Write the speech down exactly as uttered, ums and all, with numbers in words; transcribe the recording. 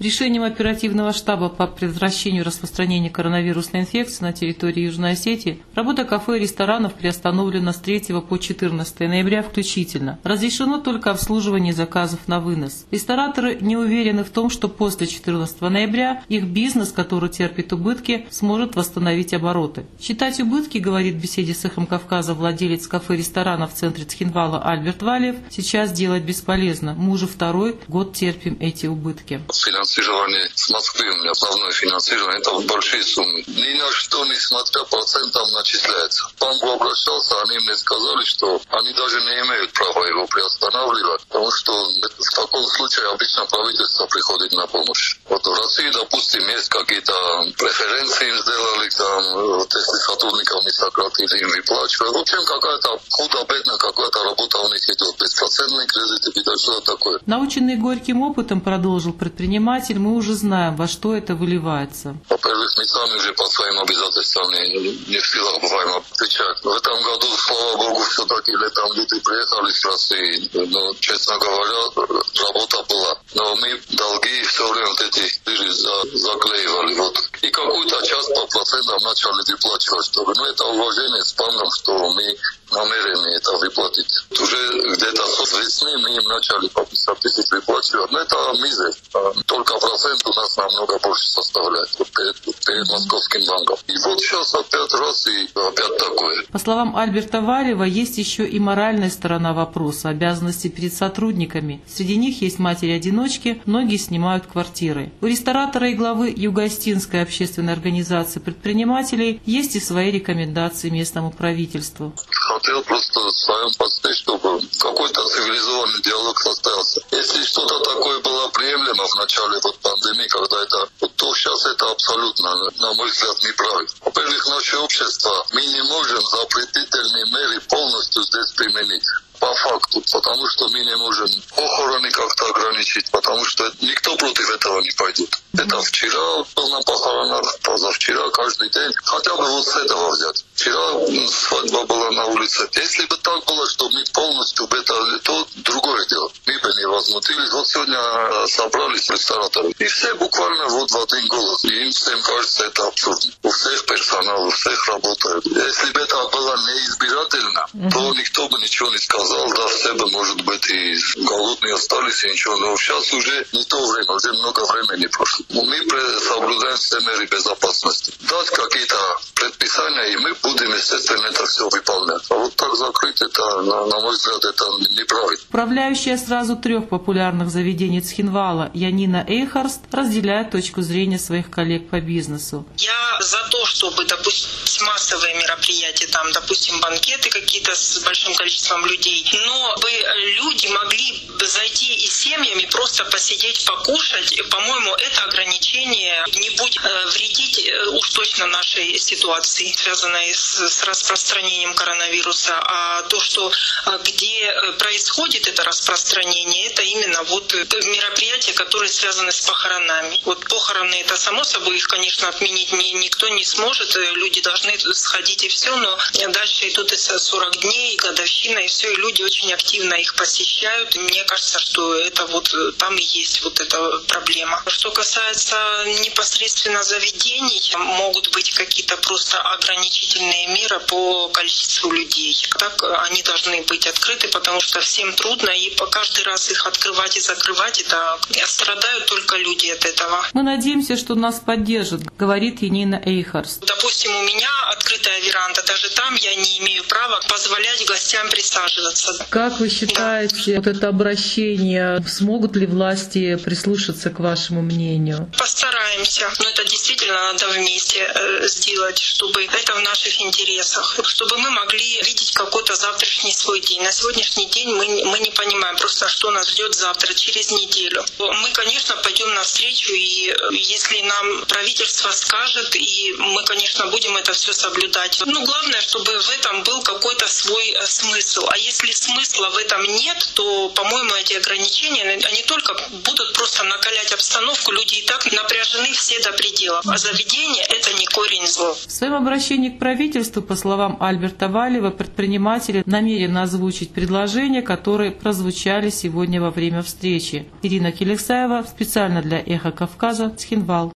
Решением оперативного штаба по предотвращению распространения коронавирусной инфекции на территории Южной Осетии работа кафе и ресторанов приостановлена с третьего по четырнадцатое ноября включительно. Разрешено только обслуживание заказов на вынос. Рестораторы не уверены в том, что после четырнадцатого ноября их бизнес, который терпит убытки, сможет восстановить обороты. Считать убытки, говорит в беседе с «Эхом Кавказа» владелец кафе-ресторана в центре Цхинвала Альберт Валиев, сейчас делать бесполезно. Мы уже второй год терпим эти убытки. Финансирование с Москвы, у меня основное финансирование, это большие суммы. Ни на что, несмотря процентам, начисляется. В банк обращался, они мне сказали, что они даже не имеют права его приостанавливать, потому что в таком случае обычно правительство приходит на помощь. Вот в России, допустим, есть какие-то преференции им сделали, там, вот если сотрудников не сократили, им выплачивают. В общем, какая-то худо-бедно, какая-то работа у них идет. Беспроцентные кредиты, видать, что такое. Наученный горьким опытом, продолжил предприниматель, мы уже знаем, во что это выливается. Во-первых, мы сами же по своим обязательствам не, не в силах бываем отвечать. В этом году, слава богу, все-таки летом люди приехали с России. Но, честно говоря, работа была. Но мы долги все время вот эти дыры за, заклеивали. Вот. И какую-то часть по процентам начали выплачивать, чтобы, ну, это уважение с банком, что мы намерены это выплатить. Уже где-то с весны мы им начали по пятьдесят тысяч выплачивать. Но это мизер. Только процент у нас намного больше составляет перед, перед московским банком. И вот сейчас опять раз и опять такое. По словам Альберта Валиева, есть еще и моральная сторона вопроса, обязанности перед сотрудниками. Среди них есть матери-одиночки, многие снимают квартиры. У ресторатора и главы Юго-Остинской общественной организации предпринимателей есть и свои рекомендации местному правительству. Хотел просто в своем посте, чтобы какой-то цивилизованный диалог состоялся. Если что-то такое было приемлемо в начале вот пандемии, когда это, вот, то сейчас это абсолютно, на мой взгляд, неправильно. Во-первых, наше общество, мы не можем запретительные меры полностью здесь применить. По факту, потому что мы не можем похороны как-то ограничить, потому что никто против этого не пойдет. Это вчера был на похоронах, позавчера, каждый день. Хотя бы вот с этого взять. Вчера свадьба была на улице. Если бы так было, что мы полностью бы это, то другое дело. Мы бы не возмутились. Вот сегодня собрались рестораторы. И все буквально вот в один голос. И им всем кажется это абсурдно. У всех персонал, у всех работает. Если бы это было неизбирательно, то никто бы ничего не сказал. Да, все бы, может быть, и голодные остались, и ничего. Но сейчас уже не то время, уже много времени прошло. Мы соблюдаем все меры безопасности. Дать какие-то предписания, и мы будем, естественно, это все выполнять. А вот так закрыть, это, на, на мой взгляд, это неправильно. Управляющая сразу трех популярных заведений Цхинвала Янина Эйхарст разделяет точку зрения своих коллег по бизнесу. Я за то, чтобы, допустим, массовые мероприятия, там, допустим, банкеты какие-то с большим количеством людей, но бы люди могли зайти и семьями просто посидеть, покушать. По-моему, это ограничение не будет вредить уж точно нашей ситуации, связанной с, с распространением коронавируса. А то, что где происходит это распространение, это именно вот мероприятия, которые связаны с похоронами. Вот похороны, это само собой, их, конечно, отменить ни, никто не сможет. Люди должны сходить и все, но дальше идут и сорок дней, и годовщина, и все, и люди очень активно их посещают. И мне кажется, что это вот там и есть вот эта проблема. Что касается непосредственно заведений, могут быть какие-то просто ограничительные меры по количеству людей. Так они должны быть открыты, потому что всем трудно, и по каждый раз их открывать и закрывать, это страдают только люди от этого. Мы надеемся, что нас поддержат, говорит Янина Эйхарст. Допустим, у меня открытая веранда, даже там я не имею права позволять гостям присаживаться. Как вы считаете, да, вот это обращение, смогут ли власти прислушаться к вашему мнению? Постараемся, но это действительно надо вместе э, сделать, чтобы это в наших интересах, чтобы мы могли видеть какой-то завтрашний свой день. На сегодняшний день мы, мы не понимаем просто, что нас ждет завтра, через неделю. Мы, конечно, пойдем навстречу, и если нам правительство скажет, и мы, конечно, будем это все соблюдать. Но главное, чтобы в этом был какой-то свой смысл. А если смысла в этом нет, то, по-моему, эти ограничения, они только будут просто накалять обстановку. Люди и так напряжены все до предела. А заведение — это не корень зла. В своем обращении к правительству правительству, по словам Альберта Валева, предприниматели намерены озвучить предложения, которые прозвучали сегодня во время встречи. Ирина Келексаева специально для «Эхо Кавказа», Цхинвал.